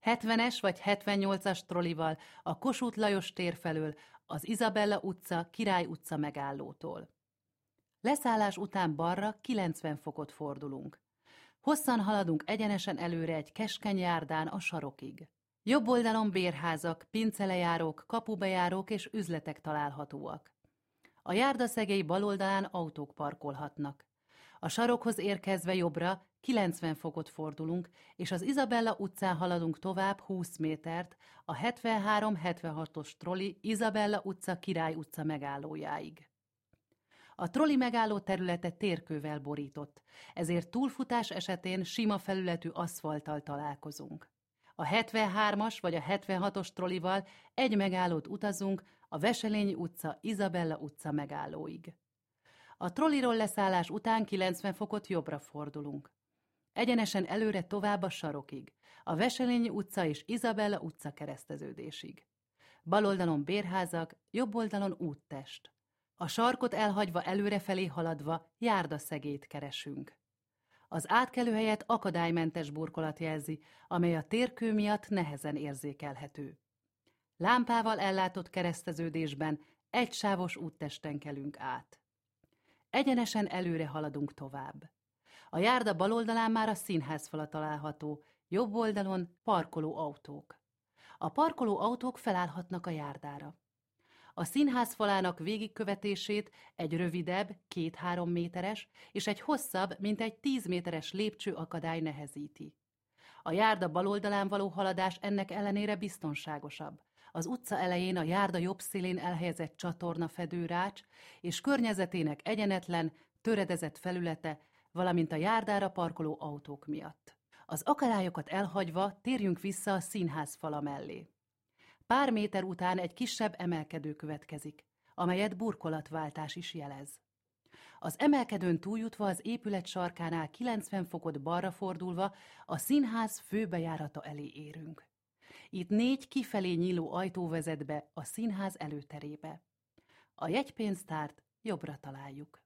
70-es vagy 78-as trollival a Kossuth Lajos tér felől az Izabella utca, Király utca megállótól. Leszállás után balra 90 fokot fordulunk. Hosszan haladunk egyenesen előre egy keskeny járdán a sarokig. Jobb oldalon bérházak, pincelejárók, kapubejárók és üzletek találhatóak. A járdaszegély bal oldalán autók parkolhatnak. A sarokhoz érkezve jobbra 90 fokot fordulunk, és az Izabella utcán haladunk tovább 20 métert a 73-76-os trolli Izabella utca, Király utca megállójáig. A trolli megálló területe térkővel borított, ezért túlfutás esetén sima felületű aszfalttal találkozunk. A 73-as vagy a 76-os trollival egy megállót utazunk a Veselényi utca, Izabella utca megállóig. A trolliról leszállás után 90 fokot jobbra fordulunk. Egyenesen előre tovább a sarokig, a Veselényi utca és Izabella utca kereszteződésig. Bal oldalon bérházak, jobb oldalon úttest. A sarkot elhagyva előrefelé haladva járdaszegélyt keresünk. Az átkelőhelyet akadálymentes burkolat jelzi, amely a térkő miatt nehezen érzékelhető. Lámpával ellátott kereszteződésben egysávos úttesten kelünk át. Egyenesen előre haladunk tovább. A járda bal oldalán már a színházfala található, jobb oldalon parkoló autók. A parkoló autók felállhatnak a járdára. A színház falának végigkövetését egy rövidebb, 2-3 méteres és egy hosszabb, mintegy 10 méteres lépcsőakadály nehezíti. A járda bal oldalán való haladás ennek ellenére biztonságosabb. Az utca elején a járda jobb szélén elhelyezett csatorna fedőrács és környezetének egyenetlen, töredezett felülete, valamint a járdára parkoló autók miatt. Az akadályokat elhagyva térjünk vissza a színház fala mellé. Pár méter után egy kisebb emelkedő következik, amelyet burkolatváltás is jelez. Az emelkedőn túljutva az épület sarkánál 90 fokot balra fordulva a színház főbejárata elé érünk. Itt 4 kifelé nyíló ajtó vezet be a színház előterébe. A jegypénztárt jobbra találjuk.